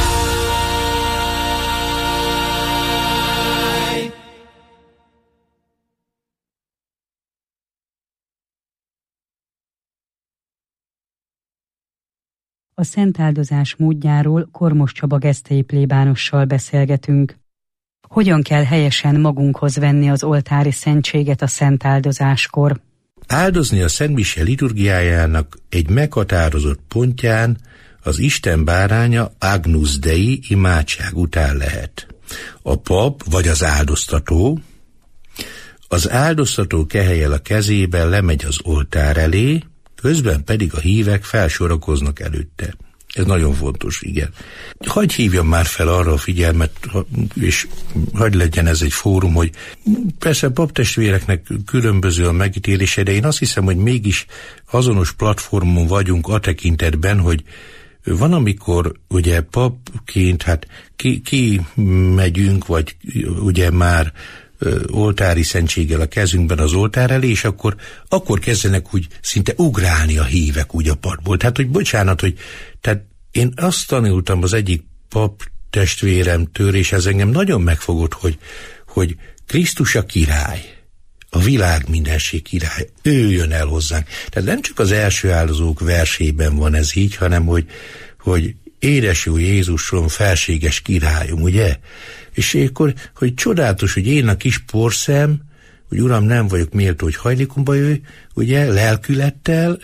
A szentáldozás módjáról Kormos Csaba gesztei plébánossal beszélgetünk. Hogyan kell helyesen magunkhoz venni az oltári szentséget a szentáldozáskor? Áldozni a szentmise liturgiájának egy meghatározott pontján az Isten báránya Agnus Dei imádság után lehet. A pap vagy az áldoztató, az áldoztató kehelyel a kezében lemegy az oltár elé, közben pedig a hívek felsorakoznak előtte. Ez nagyon fontos, igen. Hagy hívjam már fel arra a figyelmet, és hagy legyen ez egy fórum, hogy persze paptestvéreknek különböző a megítélése, de én azt hiszem, hogy mégis azonos platformon vagyunk a tekintetben, hogy van, amikor ugye papként, hát ki, ki megyünk, vagy ugye már oltári szentséggel a kezünkben az oltár elé, és akkor, akkor kezdenek úgy szinte ugrálni a hívek úgy a padból. Tehát, hogy bocsánat, hogy tehát én azt tanultam az egyik pap testvéremtől, és ez engem nagyon megfogott, hogy, hogy Krisztus a király, a világ mindenség király, ő jön el hozzánk. Tehát nem csak az első áldozók versében van ez így, hanem hogy, hogy édes jó Jézusom, felséges királyom, ugye? És akkor, hogy csodálatos, hogy én a kis porszem, hogy Uram, nem vagyok méltó, hogy hajlékomba jöjj, ugye, lelkülettel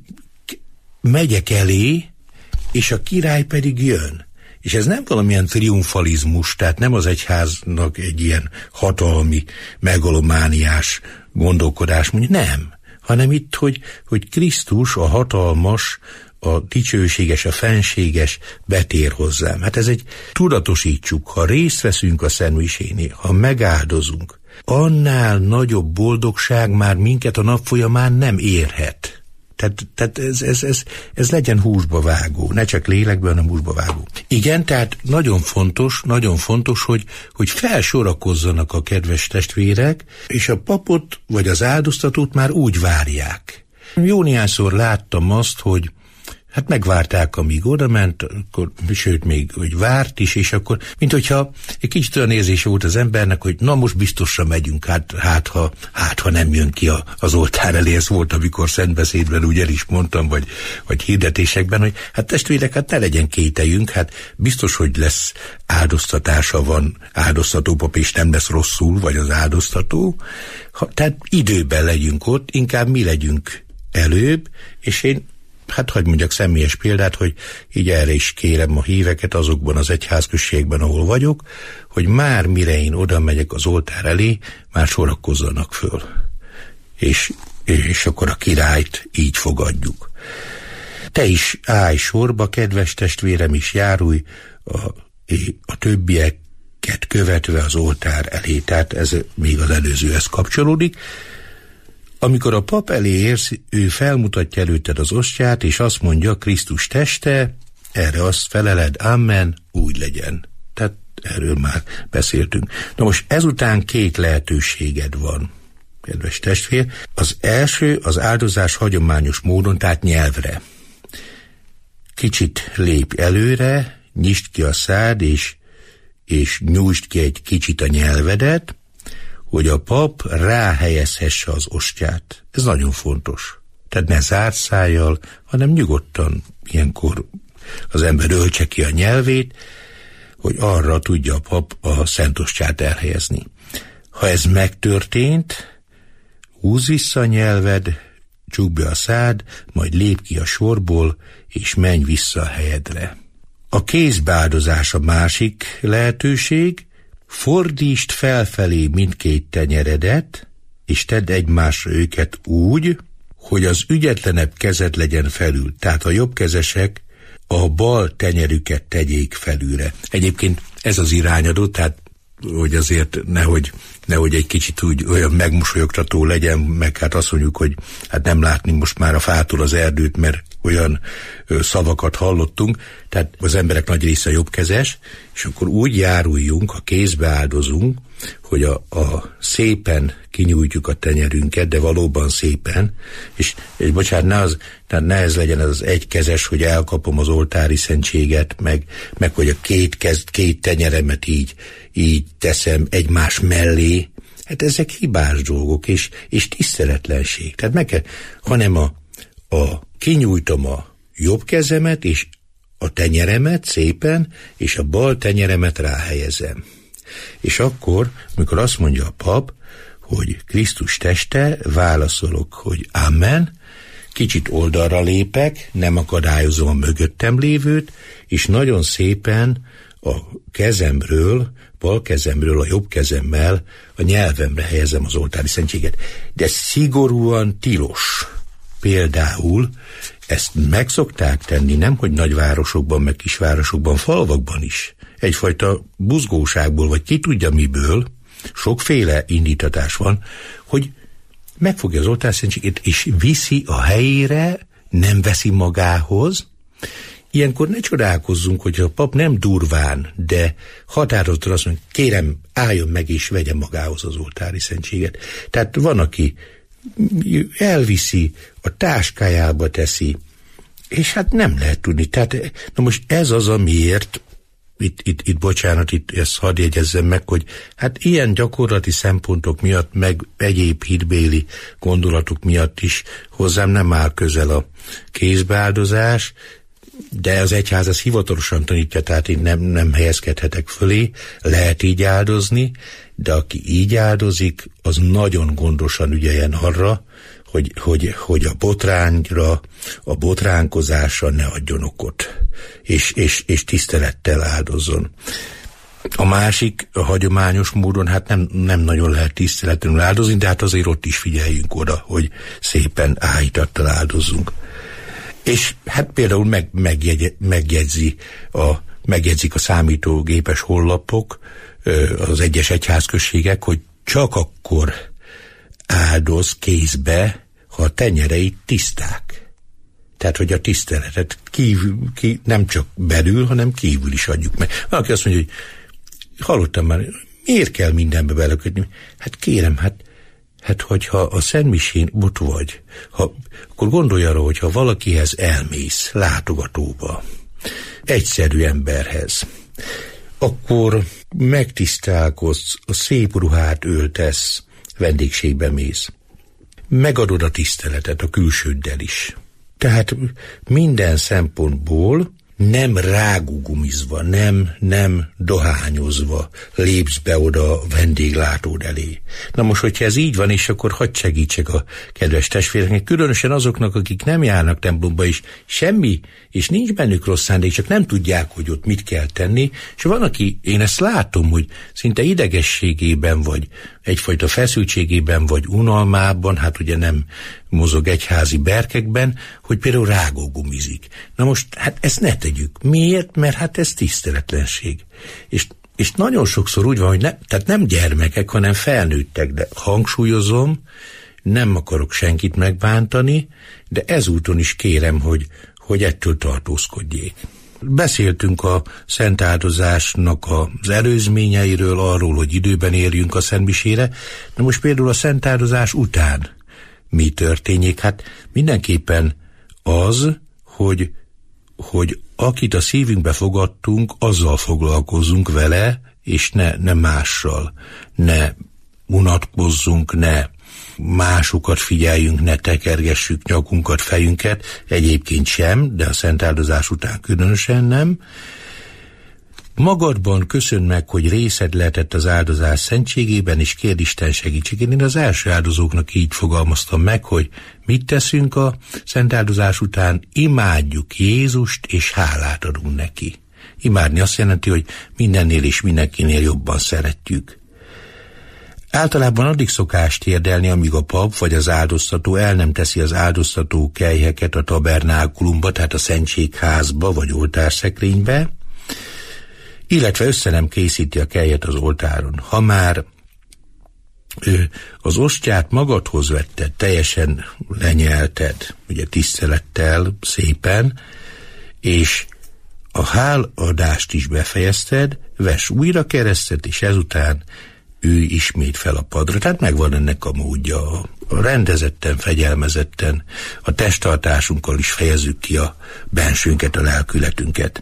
megyek elé, és a király pedig jön. És ez nem valamilyen triumfalizmus, tehát nem az egyháznak egy ilyen hatalmi, megalomániás gondolkodás, mondja, nem, hanem itt, hogy, hogy Krisztus, a hatalmas, a dicsőséges, a fenséges betér hozzám. Hát ez egy, tudatosítsuk, ha részt veszünk a szentmisénél, ha megáldozunk, annál nagyobb boldogság már minket a nap folyamán nem érhet. Tehát, tehát ez, ez, ez, ez legyen húsba vágó, ne csak lélekben, hanem húsba vágó. Igen, tehát nagyon fontos, nagyon fontos, hogy, hogy felsorakozzanak a kedves testvérek, és a papot vagy az áldoztatót már úgy várják. Jó néhányszor láttam azt, hogy hát megvárták, amíg oda ment, akkor, sőt, még hogy várt is, és akkor, mint hogyha egy kicsit olyan érzése volt az embernek, hogy na most biztosra megyünk, hát, hát, ha, hát ha nem jön ki a, az oltár elé, ez volt, amikor szentbeszédben úgy el is mondtam, vagy, vagy hirdetésekben, hogy hát testvérek, hát ne legyen kételjünk, hát biztos, hogy lesz áldoztatása, van áldoztató pap, és nem lesz rosszul, vagy az áldoztató. Ha, tehát időben legyünk ott, inkább mi legyünk előbb, és én hát hadd mondjak személyes példát, hogy így erre is kérem a híveket azokban az egyházközségben, ahol vagyok, hogy már mire én oda megyek az oltár elé, már sorakozzanak föl. És, és akkor a királyt így fogadjuk. Te is állj sorba, kedves testvérem, is járulj a, a többieket követve az oltár elé. Tehát ez még az előzőhez kapcsolódik. Amikor a pap elé érsz, ő felmutatja előtted az ostját, és azt mondja, Krisztus teste, erre azt feleled, amen, úgy legyen. Tehát erről már beszéltünk. Na most ezután két lehetőséged van, kedves testvér. Az első az áldozás hagyományos módon, tehát nyelvre. Kicsit lépj előre, nyisd ki a szád, és, és nyújtsd ki egy kicsit a nyelvedet, hogy a pap ráhelyezhesse az ostját. Ez nagyon fontos. Tehát ne zárt szájjal, hanem nyugodtan ilyenkor az ember öltse ki a nyelvét, hogy arra tudja a pap a szent ostját elhelyezni. Ha ez megtörtént, húzz vissza a nyelved, csukd be a szád, majd lép ki a sorból, és menj vissza a helyedre. A kézbeáldozás a másik lehetőség. Fordítsd felfelé mindkét tenyeredet, és tedd egymásra őket úgy, hogy az ügyetlenebb kezed legyen felül. Tehát a jobbkezesek a bal tenyerüket tegyék felülre. Egyébként ez az irányadó, tehát hogy azért nehogy, nehogy egy kicsit úgy olyan megmosolyogtató legyen, meg hát azt mondjuk, hogy hát nem látni most már a fától az erdőt, mert olyan ö, szavakat hallottunk, tehát az emberek nagy része jobbkezes, és akkor úgy járuljunk, ha kézbe áldozunk, hogy a, a szépen kinyújtjuk a tenyerünket, de valóban szépen, és, és bocsánat, ne, az, tehát ne ez legyen az egykezes, hogy elkapom az oltári szentséget, meg, meg hogy a két, kez, két tenyeremet így, így teszem egymás mellé, hát ezek hibás dolgok, és, és tiszteletlenség. Tehát meg kell, hanem a, a kinyújtom a jobb kezemet, és a tenyeremet szépen, és a bal tenyeremet ráhelyezem. És akkor, amikor azt mondja a pap, hogy Krisztus teste, válaszolok, hogy amen, kicsit oldalra lépek, nem akadályozom a mögöttem lévőt, és nagyon szépen a kezemről, bal kezemről a jobb kezemmel a nyelvemre helyezem az oltári szentséget. De szigorúan tilos. Például ezt meg szokták tenni, nemhogy nagyvárosokban, meg kisvárosokban, falvakban is. Egyfajta buzgóságból, vagy ki tudja miből, sokféle indítatás van, hogy megfogja az oltárszentséget, és viszi a helyére, nem veszi magához. Ilyenkor ne csodálkozzunk, hogy a pap nem durván, de határozottan azt mondja, kérem, álljon meg és vegye magához az oltári szentséget. Tehát van, aki elviszi, a táskájába teszi, és hát nem lehet tudni. Tehát, na most ez az, amiért itt, itt, itt bocsánat, itt ezt hadd jegyezzem meg, hogy hát ilyen gyakorlati szempontok miatt, meg egyéb hitbéli gondolatok miatt is hozzám nem áll közel a kézbeáldozás, de az egyház az hivatalosan tanítja, tehát én nem, nem helyezkedhetek fölé, lehet így áldozni, de aki így áldozik, az nagyon gondosan ügyeljen arra, hogy, hogy, hogy a botrányra, a botránkozásra ne adjon okot, és, és, és tisztelettel áldozzon. A másik, a hagyományos módon, hát nem, nem nagyon lehet tiszteletlenül áldozni, de hát azért ott is figyeljünk oda, hogy szépen áhítattal áldozzunk. És hát például meg, megjegy, megjegyzi a, megjegyzik a számítógépes honlapok, az egyes egyházközségek, hogy csak akkor áldoz kézbe, ha a tenyereit tiszták. Tehát, hogy a tiszteletet kívül, ki, nem csak belül, hanem kívül is adjuk meg. Valaki azt mondja, hogy hallottam már, miért kell mindenbe belekötni? Hát kérem, hát Hát, hogyha a szentmisén ott vagy, ha, akkor gondolj arra, hogyha valakihez elmész, látogatóba, egyszerű emberhez, akkor megtisztálkodsz, a szép ruhát öltesz, vendégségbe mész. Megadod a tiszteletet a külsőddel is. Tehát minden szempontból nem rágugumizva, nem, nem dohányozva lépsz be oda a vendéglátód elé. Na most, hogyha ez így van, és akkor hadd segítsek a kedves testvéreknek, különösen azoknak, akik nem járnak templomba is, semmi, és nincs bennük rossz szándék, csak nem tudják, hogy ott mit kell tenni, és van, aki, én ezt látom, hogy szinte idegességében, vagy egyfajta feszültségében, vagy unalmában, hát ugye nem mozog egyházi berkekben, hogy például rágógumizik. Na most, hát ezt ne tegyük. Miért? Mert hát ez tiszteletlenség. És, és nagyon sokszor úgy van, hogy ne, tehát nem gyermekek, hanem felnőttek, de hangsúlyozom, nem akarok senkit megbántani, de ezúton is kérem, hogy, hogy ettől tartózkodjék. Beszéltünk a szentáldozásnak az előzményeiről, arról, hogy időben érjünk a szentmisére, de most például a szentáldozás után mi történjék? Hát mindenképpen az, hogy, hogy akit a szívünkbe fogadtunk, azzal foglalkozzunk vele, és ne, ne mással. Ne unatkozzunk, ne másokat figyeljünk, ne tekergessük nyakunkat, fejünket, egyébként sem, de a szentáldozás után különösen nem. Magadban köszönd meg, hogy részed lehetett az áldozás szentségében, és kérd Isten segítségét. Én az első áldozóknak így fogalmaztam meg, hogy mit teszünk a szentáldozás után, imádjuk Jézust, és hálát adunk neki. Imádni azt jelenti, hogy mindennél és mindenkinél jobban szeretjük. Általában addig szokás térdelni, amíg a pap vagy az áldoztató el nem teszi az áldoztató kelyheket a tabernákulumba, tehát a szentségházba vagy oltárszekrénybe, illetve össze nem készíti a kelyhet az oltáron. Ha már ő, az ostját magadhoz vetted, teljesen lenyelted, ugye tisztelettel, szépen, és a háladást is befejezted, vess újra keresztet, és ezután ő ismét fel a padra. Tehát megvan ennek a módja. A rendezetten, fegyelmezetten, a testtartásunkkal is fejezzük ki a bensőnket, a lelkületünket.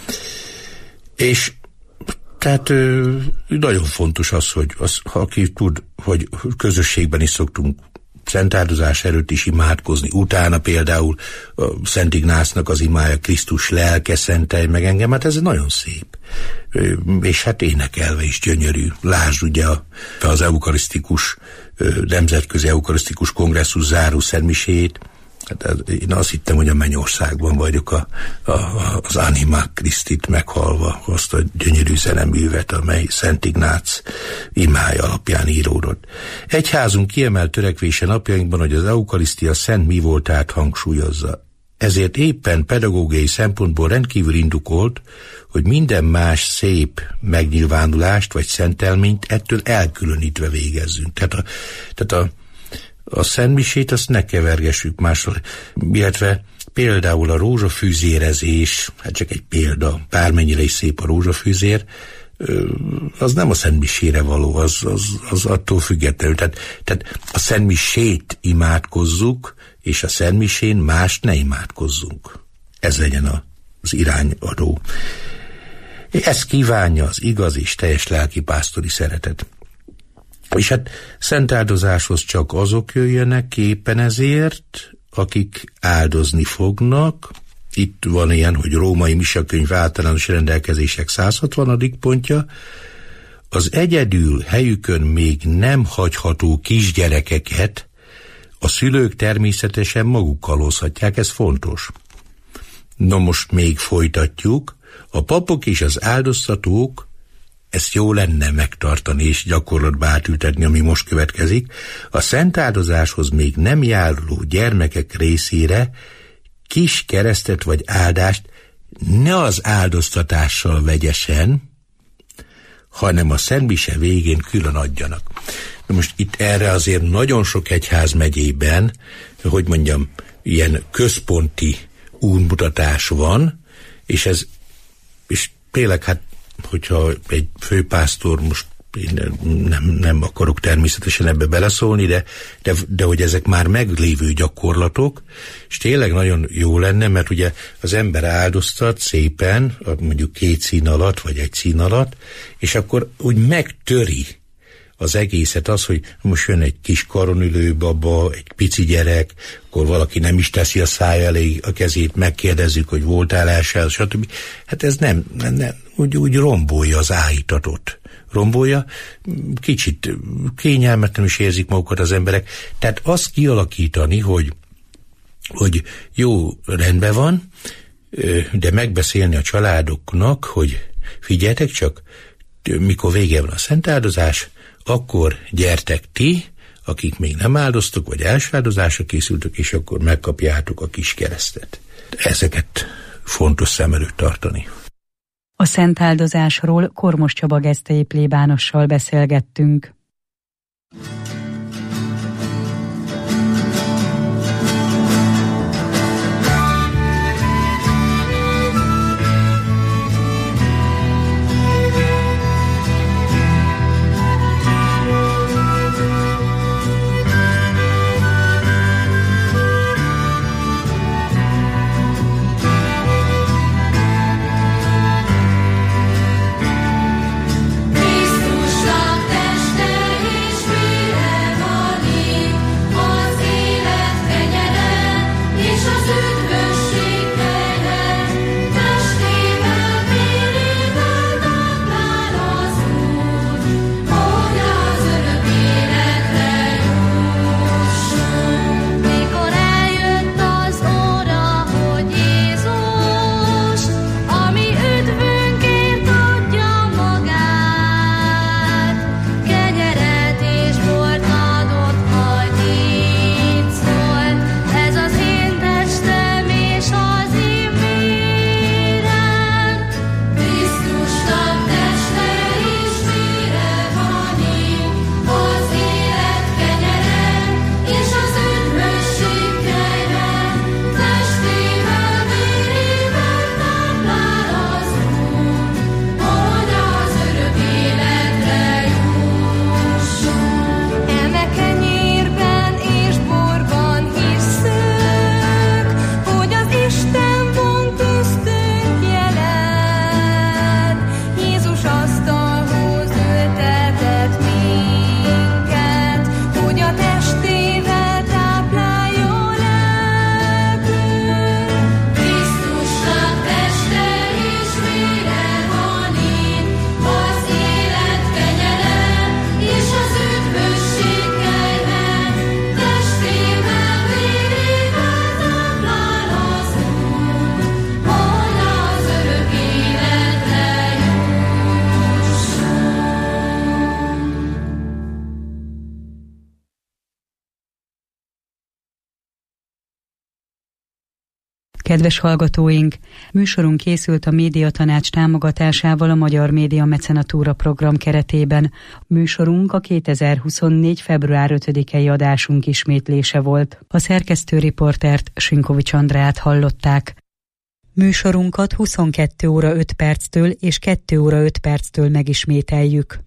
És tehát nagyon fontos az, hogy az, ha aki tud, hogy közösségben is szoktunk szentáldozás előtt is imádkozni, utána például a Szent Ignácnak az imája, Krisztus lelke szentelj meg engem, hát ez nagyon szép. És hát énekelve is gyönyörű. Lásd ugye az eukarisztikus, nemzetközi eukarisztikus kongresszus záró szentmisét. Hát én azt hittem, hogy a mennyországban vagyok, a, a, az Anima Christit meghalva, azt a gyönyörű zeneművet, amely Szent Ignác imája alapján íródott. Egyházunk kiemelt törekvése napjainkban, hogy az eukarisztia szent mi voltát hangsúlyozza. Ezért éppen pedagógiai szempontból rendkívül indokolt, hogy minden más szép megnyilvánulást vagy szentelményt ettől elkülönítve végezzünk. Tehát a, tehát a A szentmisét azt ne kevergessük mással, illetve például a rózsafűzérezés, hát csak egy példa, bármennyire is szép a rózsafűzér, az nem a szentmisére való, az, az, az attól függetlenül. Tehát, tehát a szentmisét imádkozzuk, és a szentmisén mást ne imádkozzunk. Ez legyen az irányadó. Ezt kívánja az igaz és teljes lelkipásztori szeretet. És hát szentáldozáshoz csak azok jöjjenek éppen ezért, akik áldozni fognak. Itt van ilyen, hogy Római Misakönyv általános rendelkezések száz hatvanadik pontja. Az egyedül helyükön még nem hagyható kisgyerekeket a szülők természetesen magukkal hozhatják, ez fontos. Na most még folytatjuk. A papok és az áldoztatók, ezt jó lenne megtartani és gyakorlatba átültetni, ami most következik, a szentáldozáshoz még nem járuló gyermekek részére kis keresztet vagy áldást ne az áldoztatással vegyesen, hanem a szentmise végén külön adjanak. Na most itt erre azért nagyon sok egyházmegyében, hogy mondjam, ilyen központi útmutatás van, és ez, és tényleg hát, hogyha egy főpásztor, most én nem, nem akarok természetesen ebbe beleszólni, de, de, de hogy ezek már meglévő gyakorlatok, és tényleg nagyon jó lenne, mert ugye az ember áldoztat szépen, mondjuk két szín alatt, vagy egy szín alatt, és akkor úgy megtöri az egészet az, hogy most jön egy kis karonülő baba, egy pici gyerek, akkor valaki nem is teszi a szája elé a kezét, megkérdezzük, hogy voltál elsel, stb. Hát ez nem, nem, nem úgy, úgy rombolja az áhítatot. Rombolja, kicsit kényelmetlen is érzik magukat az emberek. Tehát azt kialakítani, hogy, hogy jó, rendben van, de megbeszélni a családoknak, hogy figyeljetek csak, mikor vége van a szentáldozás, akkor gyertek ti, akik még nem áldoztok, vagy első áldozásra készültök, és akkor megkapjátok a kis keresztet. Ezeket fontos szem előtt tartani. A szentáldozásról Kormos Csaba gesztei plébánossal beszélgettünk. Krisztusnak teste és vére van itt, az élet kenyere és az üdvösség kegyre, testével, vérével táplál az Úr, hogy az örök életre jusson. Mikor eljött az óra, hogy Jézus, ami üdvünkért adja magát, kenyeret és bort adott, majd így szólt: ez az én testem és az én vérem. Krisztusnak teste és vére van itt, az élet kenyere és az üdvösség kegyre, testével, vérével táplál az Úr, hogy az örök életre jusson. Eme kenyérben és borban hisszük, hogy az Isten von köztünk jelen. Jézus asztalhoz ültetett minket, hogy a testével táplálja lelkünk. Krisztusnak teste és vére van itt, az élet kenyere és az üdvösség kegyre, testével, vérével táplál az Úr, hogy az örök életre jusson. Kedves hallgatóink, műsorunk készült a Médiatanács támogatásával a Magyar Média Mecenatúra program keretében. Műsorunk a kétezer-huszonnégy. február ötödikei adásunk ismétlése volt. A szerkesztő riportert, Sinkovics Andrát hallották. Műsorunkat huszonkettő óra öt perctől és kettő óra öt perctől megismételjük.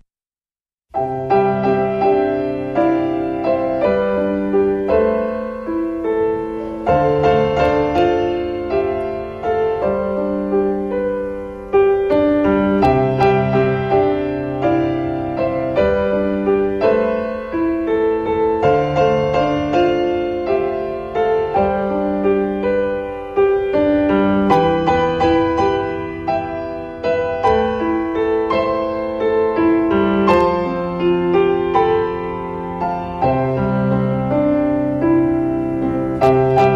Thank you.